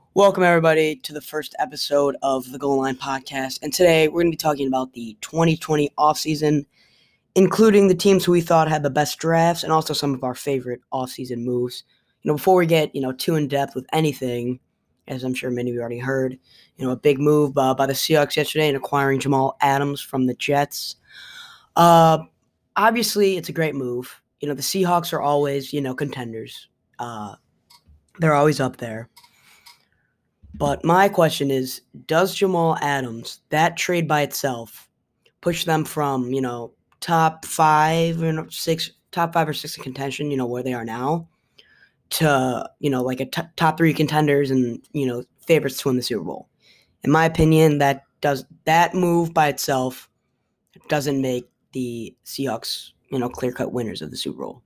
Welcome, everybody, to the first episode of the Goal Line Podcast. And today we're going to be talking about the 2020 offseason, including the teams who we thought had the best drafts and also some of our favorite offseason moves. Before we get, too in-depth with anything, as I'm sure many of you already heard, a big move by the Seahawks yesterday in acquiring Jamal Adams from the Jets. Obviously, it's a great move. The Seahawks are always, contenders. They're always up there. But my question is, does Jamal Adams, that trade by itself, push them from, top five or six in contention, where they are now, to, like a top three contenders and, favorites to win the Super Bowl? In my opinion, that move by itself doesn't make the Seahawks, clear-cut winners of the Super Bowl.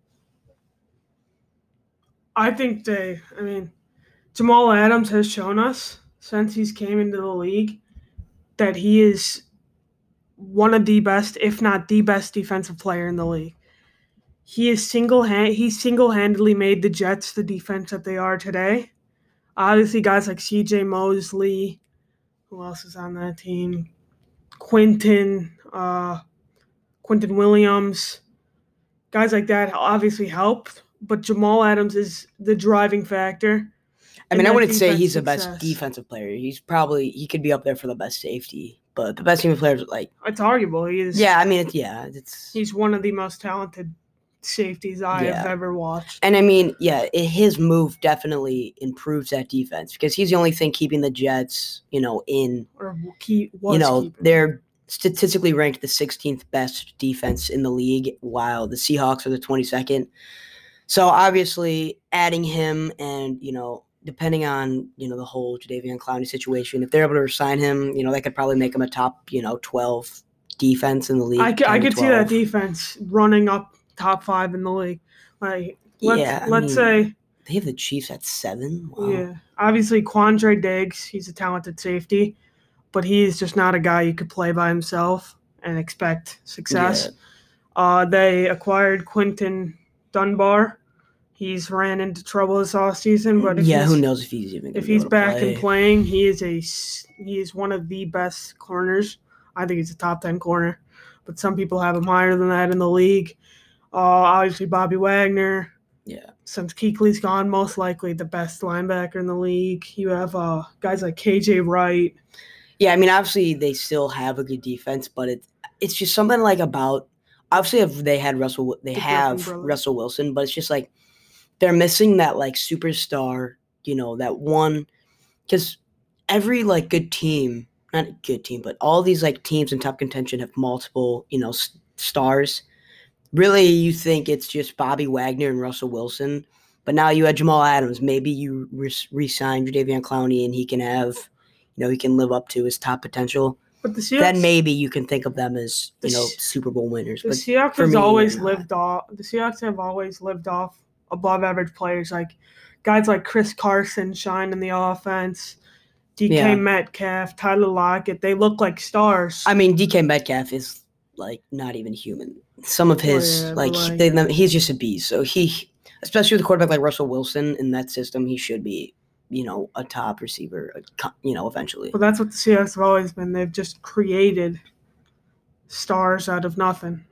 I think Jamal Adams has shown us since he's came into the league that he is one of the best, if not the best, defensive player in the league. He single-handedly made the Jets the defense that they are today. Obviously, guys like C.J. Mosley, who else is on that team? Quentin Williams, guys like that obviously helped. But Jamal Adams is the driving factor. I wouldn't say he's the best defensive player. He could be up there for the best safety, but the best defensive player is it's arguable. He is. Yeah, he's one of the most talented safeties I have ever watched. And his move definitely improves that defense because he's the only thing keeping the Jets, they're statistically ranked the 16th best defense in the league, while the Seahawks are the 22nd. So obviously adding him and, depending on, the whole Jadeveon Clowney situation, if they're able to resign him, that could probably make him a top, 12 defense in the league. I could see that defense running up top 5 in the league. Let's say they have the Chiefs at 7. Wow. Yeah. Obviously Quandre Diggs, he's a talented safety, but he's just not a guy you could play by himself and expect success. Yeah. They acquired Quinton Dunbar. He's ran into trouble this offseason, but who knows if he's even if he's back and playing, he is one of the best corners. I think he's a top 10 corner, but some people have him higher than that in the league. Obviously Bobby Wagner. Yeah. Since Kuechly's gone, most likely the best linebacker in the league. You have guys like KJ Wright. Yeah, obviously they still have a good defense, but it's just something like about. Obviously, if they have Russell Wilson, but it's just like they're missing that like superstar, that one. Because every like good team, not a good team, but all these like teams in top contention have multiple, stars. Really, you think it's just Bobby Wagner and Russell Wilson, but now you had Jamal Adams. Maybe you re-sign Jadeveon Clowney and he can have, he can live up to his top potential. But the Seahawks, then maybe you can think of them as Super Bowl winners. The Seahawks have always lived off. The Seahawks have always lived off above average players, like guys like Chris Carson shine in the offense, DK Metcalf, Tyler Lockett. They look like stars. DK Metcalf is like not even human. Some of his he's just a beast. So he, especially with a quarterback like Russell Wilson in that system, he should be. A top receiver, eventually. Well, that's what the Seahawks have always been. They've just created stars out of nothing.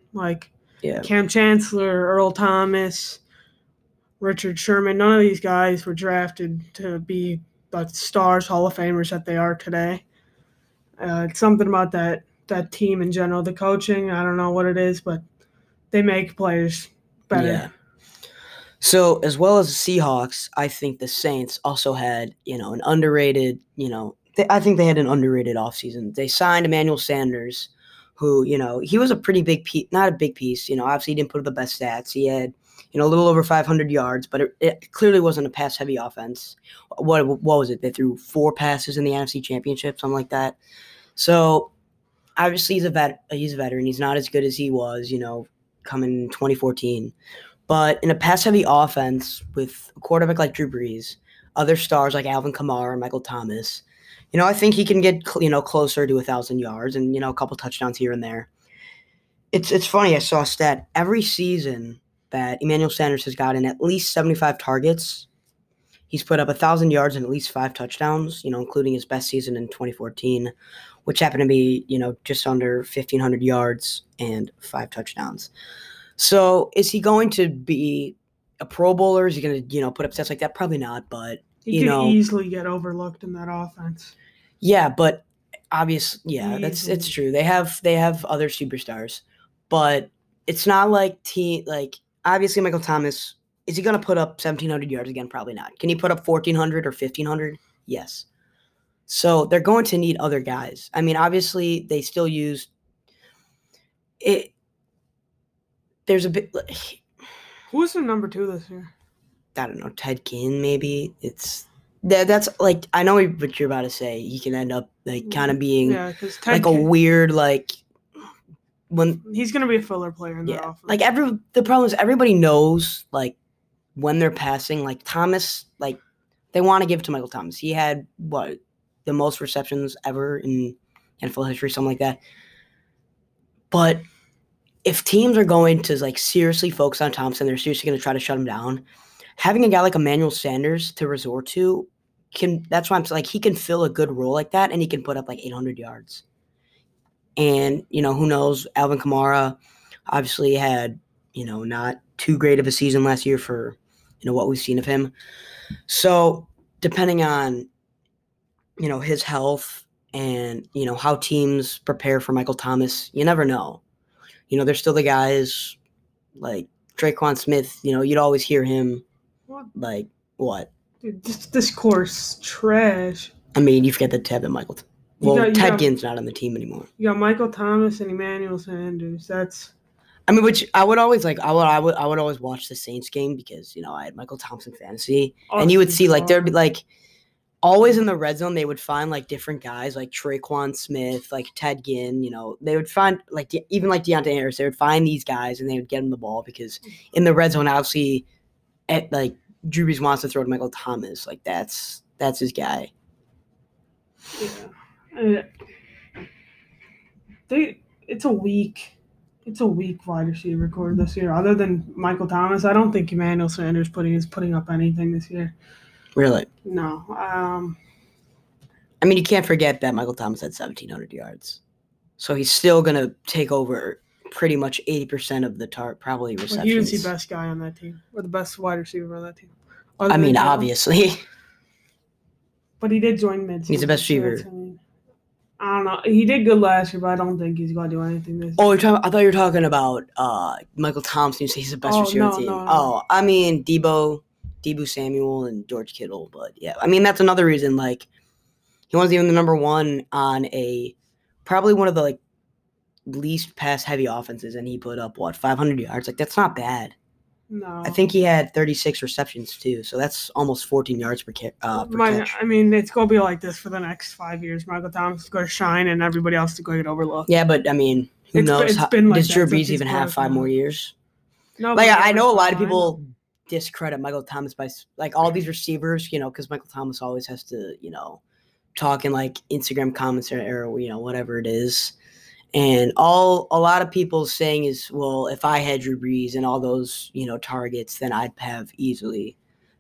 Cam Chancellor, Earl Thomas, Richard Sherman. None of these guys were drafted to be the stars, Hall of Famers that they are today. It's something about that team in general. The coaching, I don't know what it is, but they make players better. Yeah. So, as well as the Seahawks, I think the Saints also had, an underrated, I think they had an underrated offseason. They signed Emmanuel Sanders, who, he was a pretty big piece, not a big piece, obviously he didn't put up the best stats. He had, a little over 500 yards, but it clearly wasn't a pass-heavy offense. What was it? They threw 4 passes in the NFC Championship, something like that. So, obviously he's a veteran. He's not as good as he was, coming in 2014. But in a pass-heavy offense with a quarterback like Drew Brees, other stars like Alvin Kamara and Michael Thomas, I think he can get, closer to 1,000 yards and, a couple touchdowns here and there. It's funny. I saw a stat. Every season that Emmanuel Sanders has gotten at least 75 targets, He's put up 1,000 yards and at least 5 touchdowns, including his best season in 2014, which happened to be, just under 1,500 yards and 5 touchdowns. So is he going to be a Pro Bowler? Is he going to, put up stats like that? Probably not, but, he could easily get overlooked in that offense. Yeah, but obviously, it's true. They have other superstars, but it's not like obviously Michael Thomas, is he going to put up 1,700 yards again? Probably not. Can he put up 1,400 or 1,500? Yes. So they're going to need other guys. I mean, obviously they still use it. There's a bit. Who's the number 2 this year? I don't know. Ted Ginn, maybe. That's like, I know what you're about to say. He can end up kind of being like a weird when he's gonna be a filler player in that offense. The problem is everybody knows when they're passing, Thomas, they want to give it to Michael Thomas. He had the most receptions ever in NFL history, something like that. But if teams are going to seriously focus on Thompson, they're seriously going to try to shut him down. Having a guy like Emmanuel Sanders to resort to that's why I'm saying he can fill a good role like that, and he can put up 800 yards. And who knows? Alvin Kamara obviously had not too great of a season last year for what we've seen of him. So depending on his health and how teams prepare for Michael Thomas, you never know. There's still the guys like Traquan Smith. You'd always hear him. What? Dude, this course trash. I mean, you forget that Ted Ginn's not on the team anymore. You got Michael Thomas and Emmanuel Sanders. Which I would always I would always watch the Saints game because I had Michael Thompson fantasy, and you would see there'd be always in the red zone they would find different guys like Traquan Smith, Ted Ginn. They would find even Deontay Harris. They would find these guys and they would get them the ball because in the red zone, obviously, Drew Brees wants to throw to Michael Thomas. That's his guy. Yeah. It's a weak wide receiver core this year. Other than Michael Thomas, I don't think Emmanuel Sanders is putting up anything this year. Really? No. You can't forget that Michael Thomas had 1,700 yards, so he's still gonna take over pretty much 80% of the probably receptions. He was the best guy on that team, or the best wide receiver on that team. Obviously. But he did join mid-season. He's the best receiver. I don't know. He did good last year, but I don't think he's going to do anything this year. Oh, I thought you were talking about Michael Thompson. You say he's the best receiver on the team. No. Deebo Samuel and George Kittle. But, yeah, that's another reason. He wasn't even the number 1 on probably one of the, least pass-heavy offenses, and he put up, 500 yards? That's not bad. No. I think he had 36 receptions, too, so that's almost 14 yards per catch. It's going to be like this for the next 5 years. Michael Thomas is going to shine, and everybody else is going to get overlooked. Yeah, but, who knows? Does Drew Brees even have 5 more years? No. I know a lot of people discredit Michael Thomas by, all these receivers, because Michael Thomas always has to, talk in, Instagram comments or whatever it is. And a lot of people saying is, well, if I had Drew Brees and all those, targets, then I'd have easily,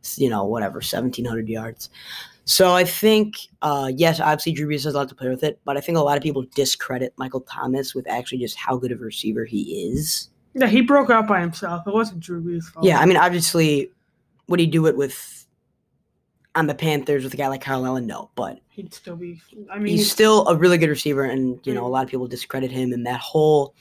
1,700 yards. So I think, yes, obviously Drew Brees has a lot to play with it, but I think a lot of people discredit Michael Thomas with actually just how good of a receiver he is. Yeah, he broke out by himself. It wasn't Drew Brees' fault. Yeah, obviously, would he do it on the Panthers with a guy like Kyle Allen? No, but he'd still be. He's still a really good receiver, and a lot of people discredit him. And that whole,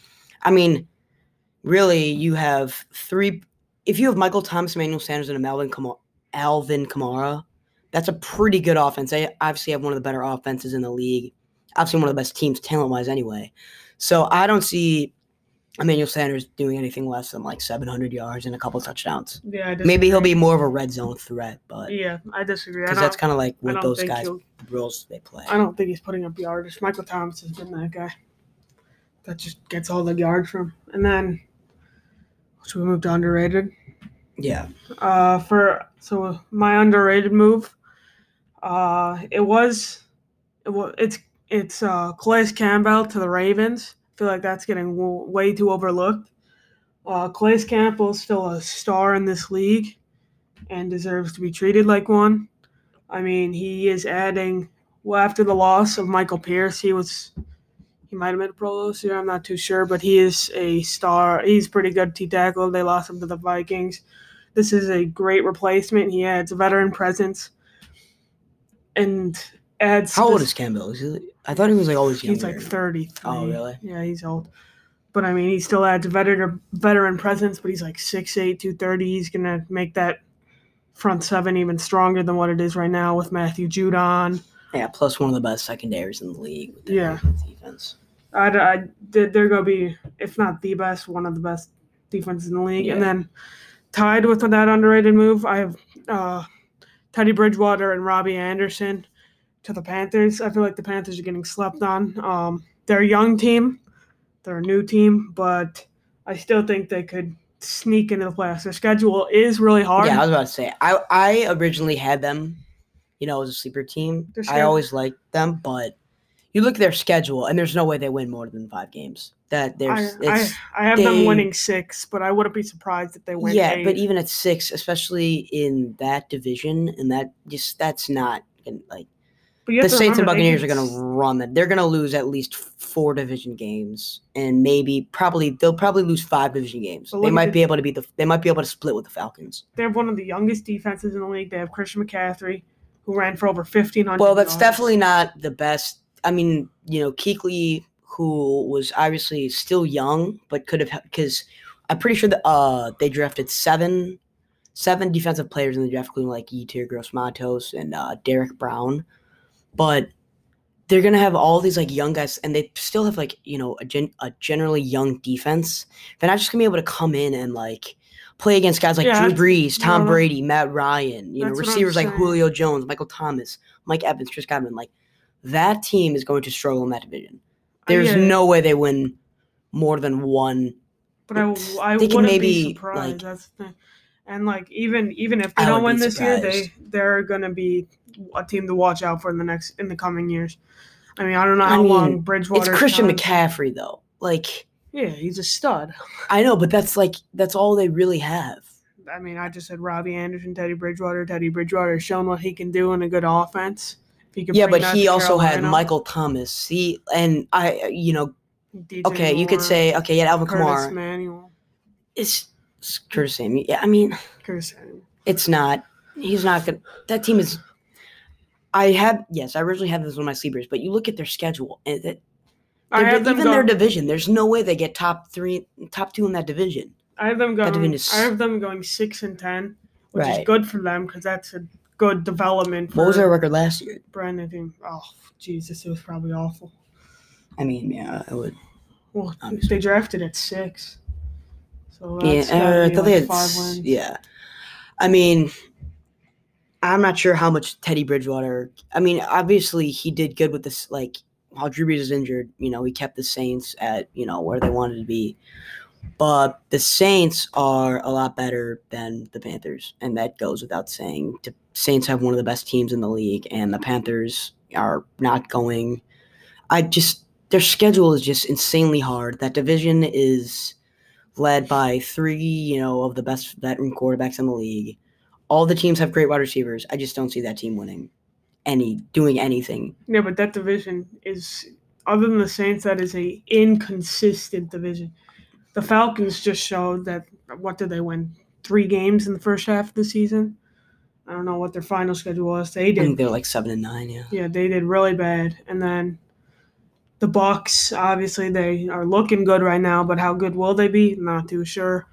really, you have 3. If you have Michael Thomas, Emmanuel Sanders, and Alvin Kamara, that's a pretty good offense. They obviously have one of the better offenses in the league. Obviously, one of the best teams talent-wise, anyway. So I don't see Emmanuel Sanders doing anything less than 700 yards and a couple touchdowns. Yeah, I disagree. Maybe he'll be more of a red zone threat, but yeah, I disagree. Because that's kind of what those guys roles they play. I don't think he's putting up yardage. Michael Thomas has been that guy that just gets all the yards from. And then should we move to underrated? Yeah. So my underrated move, it's Calais Campbell to the Ravens. I feel like that's getting way too overlooked. Calais Campbell is still a star in this league, and deserves to be treated like one. I mean, he is adding. Well, after the loss of Michael Pierce, he might have made a Pro Bowl this year. I'm not too sure, but he is a star. He's pretty good T tackle. They lost him to the Vikings. This is a great replacement. He adds a veteran presence and adds. How old is Campbell? I thought he was like always younger. He's like 33. Oh, really? Yeah, he's old. But I mean, he still adds a veteran presence. But he's like 6'8", 230. He's gonna make that front seven even stronger than what it is right now with Matthew Judon. Yeah, plus one of the best secondaries in the league. With defense. They're going to be, if not the best, one of the best defenses in the league. Yeah. And then tied with that underrated move, I have Teddy Bridgewater and Robbie Anderson to the Panthers. I feel like the Panthers are getting slept on. They're a young team. They're a new team, but I still think they could sneak into the playoffs. Their schedule is really hard. Yeah, I was about to say. I originally had them, as a sleeper team. I always liked them, but you look at their schedule, and there's no way they win more than 5 games. I have them winning 6, but I wouldn't be surprised if they win 8. Yeah, but even at 6, especially in that division, and that's not like the Saints and Buccaneers are going to run it. They're going to lose at least 4 division games, and they'll probably lose 5 division games. They might be able to split with the Falcons. They have one of the youngest defenses in the league. They have Christian McCaffrey, who ran for over 1,500 Well, that's definitely not the best. I mean, Kuechly, who was obviously still young, but could have, because I'm pretty sure that they drafted 7 defensive players in the draft, including like Yetur Gross-Matos and Derek Brown. But they're gonna have all these like young guys, and they still have like a generally young defense. They're not just gonna be able to come in and like play against guys like Drew Brees, Tom Brady, Matt Ryan, receivers like Julio Jones, Michael Thomas, Mike Evans, Chris Godwin. Like that team is going to struggle in that division. There's no way they win more than 1. But I wouldn't be surprised. That's the thing. And like even if they don't win this year, they're gonna be a team to watch out for in the coming years. I mean, I don't know how long Bridgewater. It's Christian McCaffrey though. Like, yeah, he's a stud. I know, but that's all they really have. I mean, I just said Robbie Anderson, Teddy Bridgewater. Teddy Bridgewater has shown what he can do in a good offense. But he also had Michael Thomas. Okay, you could say Alvin Kamara. Manuel. It's Curtis Samuel. Yeah, I mean, Curtis Samuel. It's not. He's not good. That team is. I originally had this on my sleepers, but you look at their schedule, and their division. There's no way they get top 2 in that division. I have them going 6-10, which is good for them because that's a good development. What was their record last year? Brand new team. Oh Jesus, it was probably awful. I mean, yeah, it would. Well, they drafted at 6. So I thought they had 5 wins. Yeah, I mean, I'm not sure how much Teddy Bridgewater. I mean, obviously he did good with this. Like while Drew Brees is injured, he kept the Saints at where they wanted to be. But the Saints are a lot better than the Panthers, and that goes without saying. The Saints have one of the best teams in the league, and the Panthers are not going. Their schedule is just insanely hard. That division is led by 3, of the best veteran quarterbacks in the league. All the teams have great wide receivers. I just don't see that team doing anything. Yeah, but that division is, other than the Saints, that is a inconsistent division. The Falcons just showed that, what did they win? 3 games in the first half of the season? I don't know what their final schedule was. I think they're like 7-9, yeah. Yeah, they did really bad. And then the Bucs, obviously, they are looking good right now, but how good will they be? Not too sure.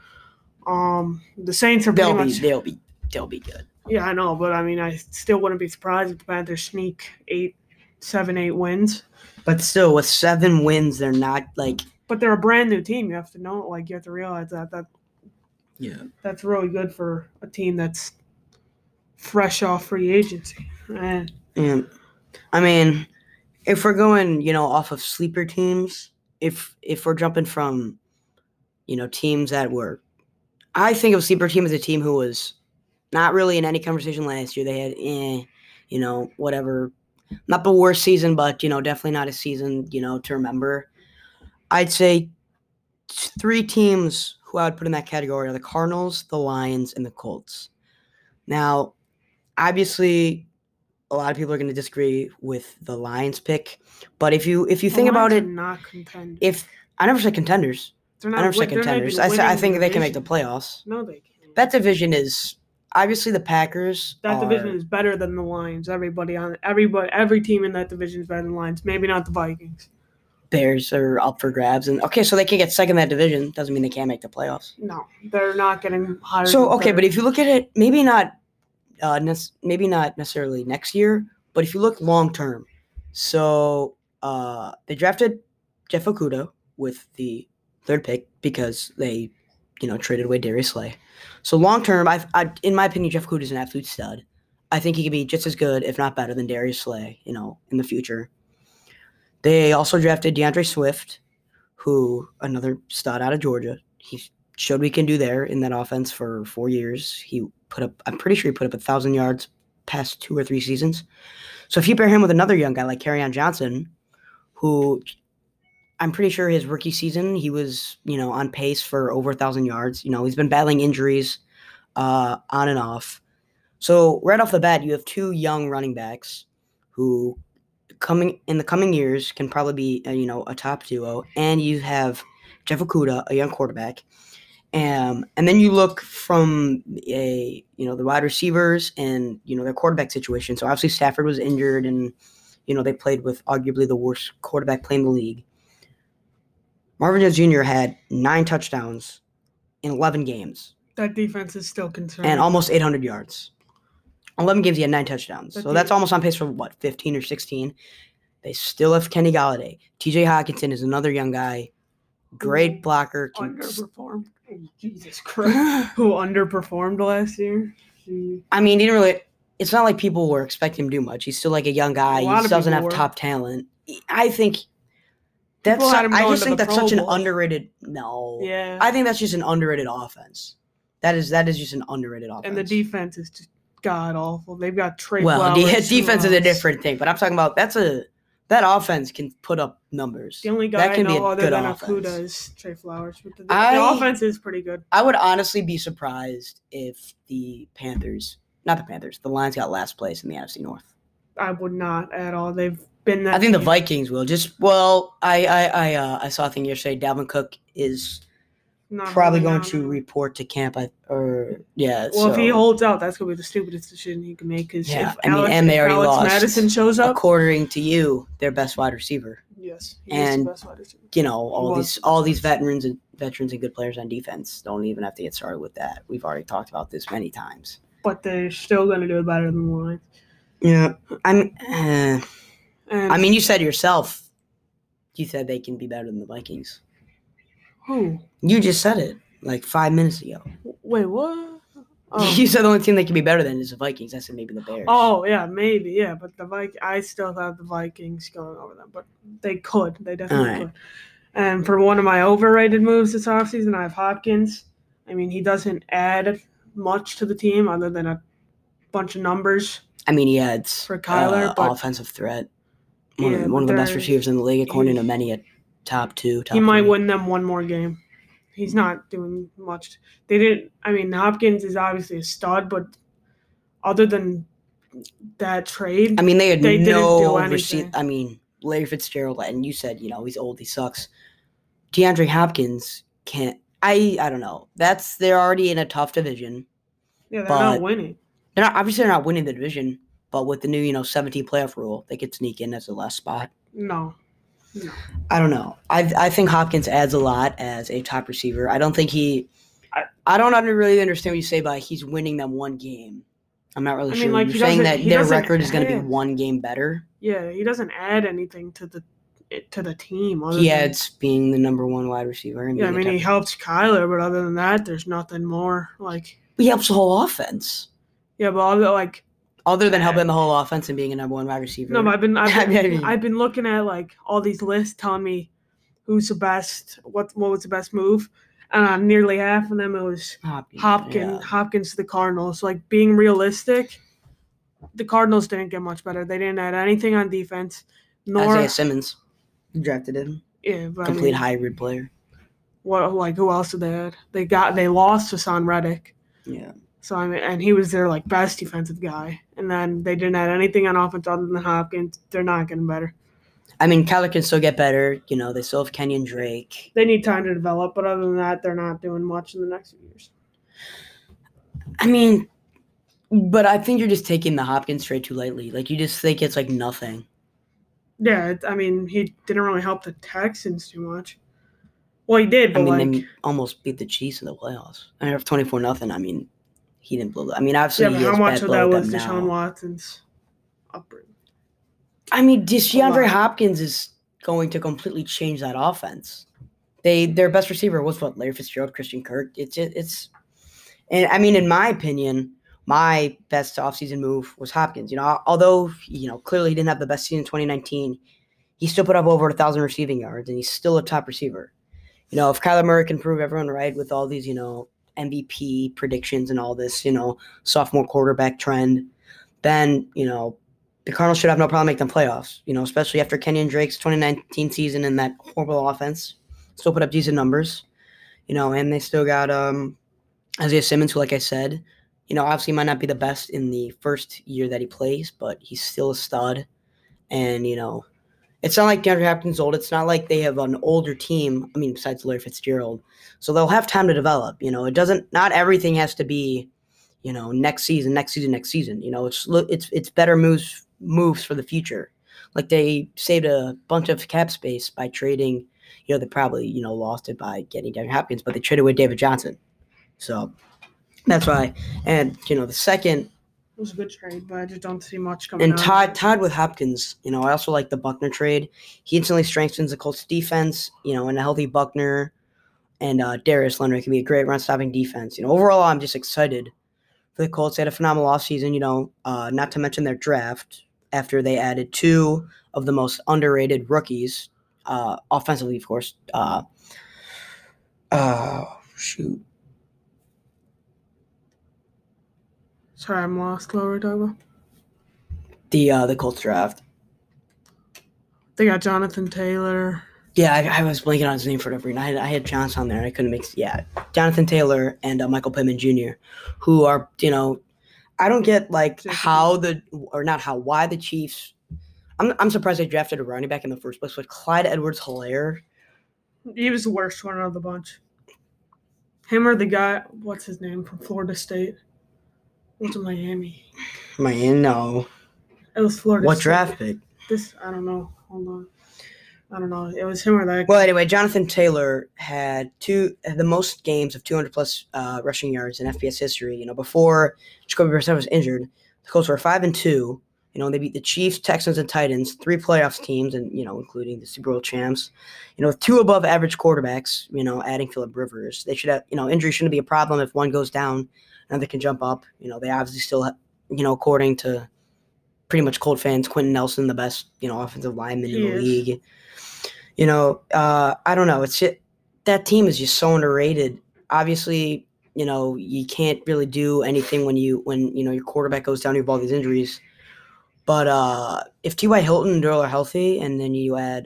The Saints are they'll be good. Yeah, I know, but I mean, I still wouldn't be surprised if the Panthers sneak 7-8 wins. But still, with 7 wins, they're not like. But they're a brand new team. You have to know, you have to realize that. Yeah. That's really good for a team that's fresh off free agency. And I mean, if we're going, off of sleeper teams, if we're jumping from, teams that were, I think of sleeper team as a team who was not really in any conversation last year. They had, whatever, not the worst season, but definitely not a season, to remember. I'd say 3 teams who I would put in that category are the Cardinals, the Lions, and the Colts. Now, obviously, a lot of people are going to disagree with the Lions pick, but if you think about it, not contend. if I never said contenders, They're I not. never said They're not contenders. even I winning think the they can make the division. playoffs. No, they can't. That division is obviously the Packers. That division is better than the Lions. Every team in that division is better than the Lions. Maybe not the Vikings. Bears are up for grabs, and okay, so they can get second in that division. Doesn't mean they can't make the playoffs. No, they're not getting higher. So okay, but if you look at it, maybe not necessarily next year, but if you look long term, so they drafted Jeff Okudah with the third pick because they, traded away Darius Slay. So long term, in my opinion, Jeff Okudah is an absolute stud. I think he could be just as good, if not better, than Darius Slay, in the future. They also drafted DeAndre Swift, who another stud out of Georgia. He showed we can do there in that offense for 4 years. I'm pretty sure he put up 1,000 yards past 2 or 3 seasons. So if you pair him with another young guy like Kerryon Johnson, who I'm pretty sure his rookie season, he was, on pace for over 1,000 yards. He's been battling injuries on and off. So right off the bat, you have 2 young running backs who in the coming years can probably be, a top duo. And you have Jeff Okudah, a young quarterback. And then you look from the wide receivers and, their quarterback situation. So obviously Stafford was injured and, they played with arguably the worst quarterback playing in the league. Marvin Jones Jr. had 9 touchdowns in 11 games. That defense is still concerning. And almost 800 yards. 11 games, he had 9 touchdowns. So that's almost on pace for, 15 or 16. They still have Kenny Golladay. TJ Hockenson is another young guy. Great blocker. Underperformed. Oh, Jesus Christ. Who underperformed last year? I mean, he didn't really – it's not like people were expecting him to do much. He's still like a young guy. He doesn't have top talent. I think that's – I just think that's such an underrated – no. Yeah. I think that's just an underrated offense. That is just an underrated offense. And the defense is just god-awful. They've got Trey Flowers. Well, defense is a else. different thing. But I'm talking about that offense can put up numbers. The only guy that can I know be a other good than offense. Okudah is Trey Flowers. But the offense is pretty good. I would honestly be surprised if the Lions got last place in the NFC North. I would not at all. They've been that. I think the Vikings will. I saw a thing yesterday. Dalvin Cook is probably going to report to camp. Well, if he holds out, that's going to be the stupidest decision he can make. Because yeah, and they already lost. Madison shows up, according to you, their best wide receiver. Yes, he is the best wide receiver. All these veterans and good players on defense don't even have to get started with that. We've already talked about this many times. But they're still going to do it better than the Lions. Yeah, I mean, you said yourself. You said they can be better than the Vikings. Who? You just said it like 5 minutes ago. Wait, what? Oh. You said the only team they can be better than is the Vikings. I said maybe the Bears. Oh, yeah, maybe, yeah. But I still have the Vikings going over them. But they could. They definitely could. And for one of my overrated moves this offseason, I have Hopkins. I mean, he doesn't add much to the team other than a bunch of numbers. I mean, he adds for Kyler, but offensive threat. One of the best receivers in the league, according to many, a top 2. He might win them one more game. He's not doing much. Hopkins is obviously a stud, but other than that trade, I mean, they didn't do anything. Larry Fitzgerald, and you said, he's old, he sucks. DeAndre Hopkins can't. I don't know. They're already in a tough division. Yeah, they're not winning. They're not winning the division, but with the new, 17 playoff rule, they could sneak in as the last spot. No. I don't know. I think Hopkins adds a lot as a top receiver. I don't think I don't really understand what you say by he's winning them one game. I'm not really sure. You're saying that their record is going to be one game better? Yeah, he doesn't add anything to the team. He adds being the number 1 wide receiver. Yeah, he helps Kyler, but other than that, there's nothing more. He helps the whole offense. Yeah, but other than helping the whole offense and being a number 1 wide receiver. No, I've been looking at all these lists telling me who's the best, what was the best move, and on nearly half of them it was Hopkins to the Cardinals. Being realistic, the Cardinals didn't get much better. They didn't add anything on defense. Isaiah Simmons, you drafted him. Yeah, but complete hybrid player. What who else did they add? They lost Hassan Reddick. Yeah. So and he was their best defensive guy. And then they didn't add anything on offense other than Hopkins. They're not getting better. I mean, Kyler can still get better. They still have Kenyon Drake. They need time to develop, but other than that, they're not doing much in the next few years. I mean, but I think you're just taking the Hopkins trade too lightly. You just think it's nothing. Yeah, he didn't really help the Texans too much. Well, he did, but they almost beat the Chiefs in the playoffs. I mean, 24-0. He didn't blow that. Obviously, yeah, but how much of that was Deshaun Watson's upbringing? DeAndre Hopkins is going to completely change that offense. Their best receiver was Larry Fitzgerald, Christian Kirk. And in my opinion, my best offseason move was Hopkins. Although clearly he didn't have the best season in 2019, he still put up over 1,000 receiving yards, and he's still a top receiver. If Kyler Murray can prove everyone right with all these, MVP predictions and all this, sophomore quarterback trend, then, the Cardinals should have no problem making them playoffs, especially after Kenyon Drake's 2019 season and that horrible offense. Still put up decent numbers, and they still got Isaiah Simmons, who, like I said, obviously might not be the best in the first year that he plays, but he's still a stud. And, it's not like DeAndre Hopkins is old. It's not like they have an older team, besides Larry Fitzgerald. So they'll have time to develop. Not everything has to be, next season. It's better moves for the future. They saved a bunch of cap space by trading, they probably, lost it by getting DeAndre Hopkins, but they traded away David Johnson. So that's why. And, the second. It was a good trade, but I just don't see much coming out. And tied with Hopkins, I also like the Buckner trade. He instantly strengthens the Colts defense, and a healthy Buckner and Darius Leonard can be a great run-stopping defense. Overall, I'm just excited for the Colts. They had a phenomenal offseason, not to mention their draft after they added two of the most underrated rookies, offensively, of course. Sorry, I'm lost. What were we talking about? The Colts draft. They got Jonathan Taylor. Yeah, I was blanking on his name for whatever reason. I had Johnson on there. I couldn't Jonathan Taylor and Michael Pittman Jr., who are, I don't get why the Chiefs. I'm surprised they drafted a running back in the first place. But Clyde Edwards-Helaire. He was the worst one of the bunch. Him or the guy, what's his name, from Florida State? What's in Miami? Miami, no. It was Florida What State. Draft pick? I don't know. Hold on. I don't know. It was him or that guy. Well, anyway, Jonathan Taylor had the most games of 200-plus rushing yards in FBS history. Before Jacoby Brissett was injured, the Colts were 5-2. They beat the Chiefs, Texans, and Titans, 3 playoffs teams, and including the Super Bowl champs. With 2 above-average quarterbacks. Adding Phillip Rivers, they should have. Injury shouldn't be a problem if one goes down. Another can jump up. They obviously still have, according to pretty much Colt fans, Quentin Nelson, the best, offensive lineman in the league. I don't know. It's just, that team is just so underrated. Obviously, you can't really do anything when your quarterback goes down, you have all these injuries. But if T.Y. Hilton and Doyle are healthy, and then you add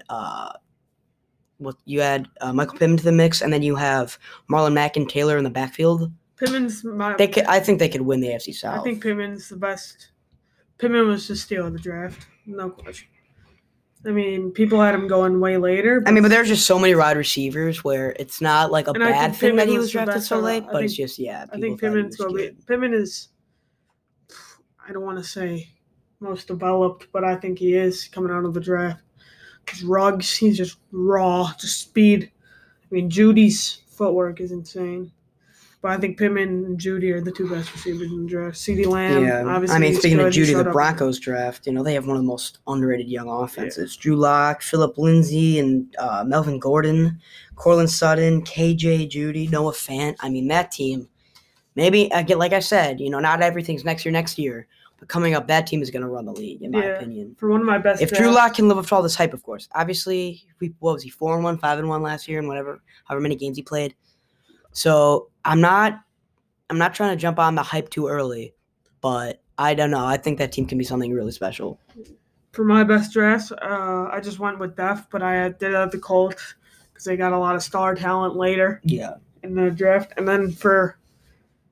Michael Pittman to the mix, and then you have Marlon Mack and Taylor in the backfield. I think they could win the AFC South. I think Pittman's the best. Pittman was the steal of the draft, no question. People had him going way later. But there's just so many wide receivers where it's not like a bad thing that he was drafted so late, but it's just, I think Pittman's going to be. Pittman is, I don't want to say most developed, but I think he is coming out of the draft. Because Ruggs, he's just raw, just speed. Judy's footwork is insane. But I think Pittman and Judy are the 2 best receivers in the draft. CeeDee Lamb, obviously. Speaking of Judy, the Broncos draft, they have one of the most underrated young offenses. Yeah. Drew Lock, Phillip Lindsay, and Melvin Gordon, Cortland Sutton, KJ Judy, Noah Fant. That team, maybe, like I said, not everything's next year. But coming up, that team is going to run the league, in my opinion. For one of my best If Drew Lock can live up to all this hype, of course. Obviously, what was he, 4-1, 5-1 last year, and however many games he played. So I'm not trying to jump on the hype too early, but I don't know. I think that team can be something really special. For my best draft, I just went with Def, but I did have the Colts because they got a lot of star talent later. Yeah. In the draft, and then for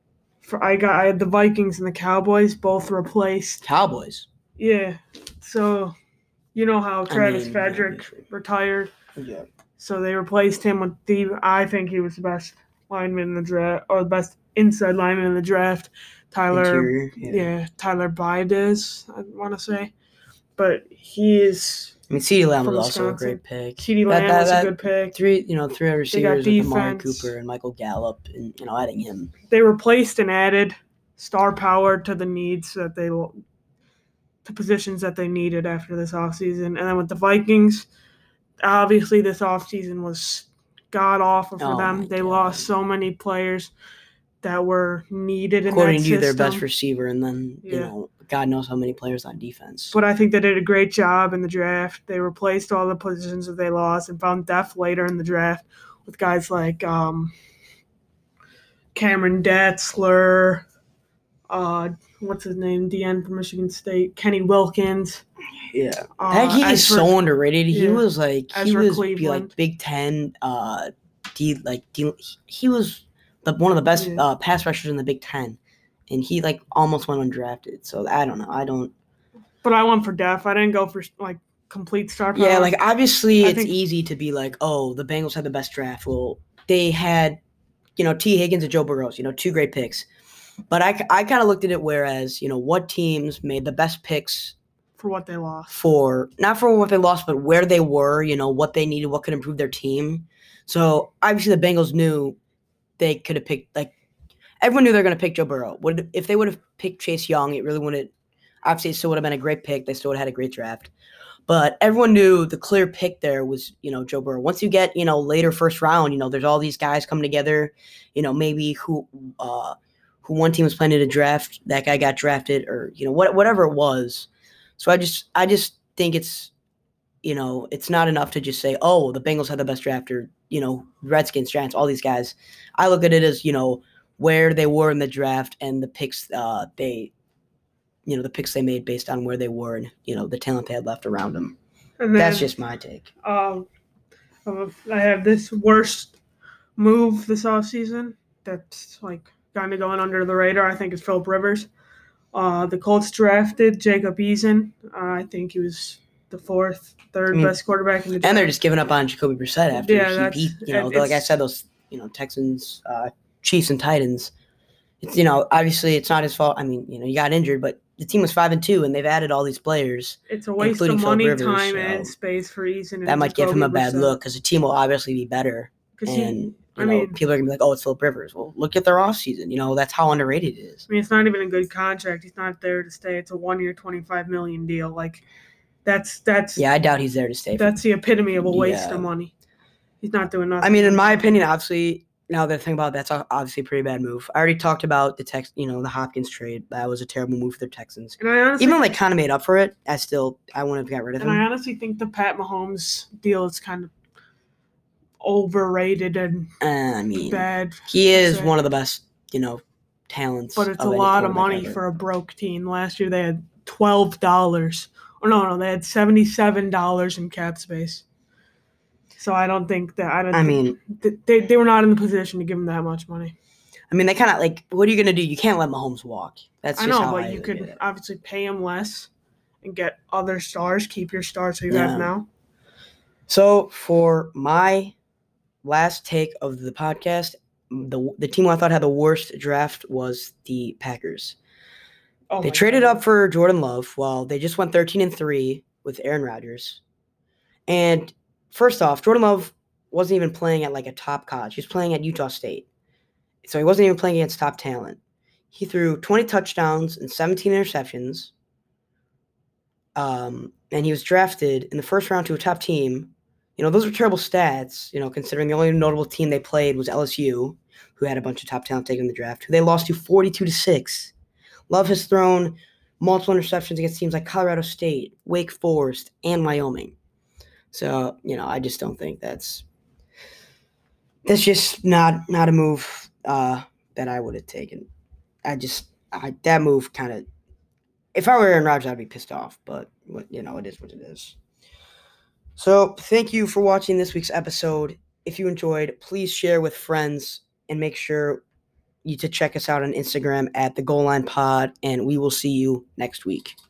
I had the Vikings and the Cowboys both replaced. Cowboys. Yeah. So you know how Travis Frederick retired. Yeah. So they replaced him with I think he was the best lineman in the draft, or the best inside lineman in the draft. Interior, Tyler Bides, I want to say. But he is. I mean, CeeDee Lamb was also a great pick. CeeDee Lamb was a good pick. Three receivers with Amari Cooper and Michael Gallup, and adding him. They replaced and added star power to the needs that to positions that they needed after this offseason. And then with the Vikings, obviously this offseason was god awful for them. They lost so many players that were needed in according that to system. Their best receiver, and then God knows how many players on defense. But I think they did a great job in the draft. They replaced all the positions that they lost and found depth later in the draft with guys like Cameron Datzler, what's his name, DN from Michigan State, Kenny Wilkins. Yeah, that kid is so underrated. He was like Cleveland. Big Ten. He was one of the best pass rushers in the Big Ten, and he almost went undrafted. So I don't know. But I went for depth. I didn't go for complete star power. Yeah, obviously it's easy to be like, oh, the Bengals had the best draft. Well, they had, T. Higgins and Joe Burrow, two great picks. But I kind of looked at it whereas, what teams made the best picks for what they lost. Not for what they lost, but where they were, what they needed, what could improve their team. So obviously the Bengals knew they could have picked, everyone knew they were going to pick Joe Burrow. If they would have picked Chase Young, it really wouldn't, obviously it still would have been a great pick. They still would have had a great draft. But everyone knew the clear pick there was, Joe Burrow. Once you get, later first round, there's all these guys coming together, maybe who one team was planning to draft, that guy got drafted, or, whatever it was. So I just think it's, it's not enough to just say, oh, the Bengals had the best draft, or, Redskins, Giants, all these guys. I look at it as, where they were in the draft and the picks the picks they made based on where they were and, the talent they had left around them. And then, that's just my take. I have this worst move this offseason that's kind of going under the radar. I think it's Phillip Rivers. The Colts drafted Jacob Eason. I think he was the third best quarterback in the draft. And they're just giving up on Jacoby Brissett after he beat, like I said, those, Texans, Chiefs, and Titans. It's, obviously it's not his fault. I mean, you got injured, but the team was 5-2, and they've added all these players. It's a waste of money, time, and space for Eason. That might give him a bad look because the team will obviously be better. And people are going to be like, oh, it's Phillip Rivers. Well, look at their offseason. That's how underrated it is. I mean, it's not even a good contract. He's not there to stay. It's a 1-year, $25 million deal. That's yeah, I doubt he's there to stay. That's the epitome of a waste of money. He's not doing nothing. I mean, in my opinion, obviously, now that I think about it, that's obviously a pretty bad move. I already talked about the Hopkins trade. That was a terrible move for the Texans. And I honestly, even when they kind of made up for it, I wouldn't have got rid of him. And I honestly think the Pat Mahomes deal is kind of overrated and bad. He is one of the best, talents. But it's a lot of money for a broke team. Last year they had $12. Or no, they had $77 in cap space. So I don't think that. They were not in the position to give him that much money. I mean, they kind of what are you going to do? You can't let Mahomes walk. That's just how but you could obviously pay him less and get other stars. Keep your stars who you have now. So for my last take of the podcast, the team I thought had the worst draft was the Packers. They traded up for Jordan Love. Well, they just went 13-3 with Aaron Rodgers. And first off, Jordan Love wasn't even playing at a top college. He was playing at Utah State. So he wasn't even playing against top talent. He threw 20 touchdowns and 17 interceptions. And he was drafted in the first round to a top team. Those are terrible stats, considering the only notable team they played was LSU, who had a bunch of top talent taken in the draft, who they lost to 42-6. Love has thrown multiple interceptions against teams like Colorado State, Wake Forest, and Wyoming. So, I just don't think that's just not a move that I would have taken. That move kind of, if I were Aaron Rodgers, I'd be pissed off, but it is what it is. So, thank you for watching this week's episode. If you enjoyed, please share with friends and make sure you to check us out on Instagram at the Goal Line Pod, and we will see you next week.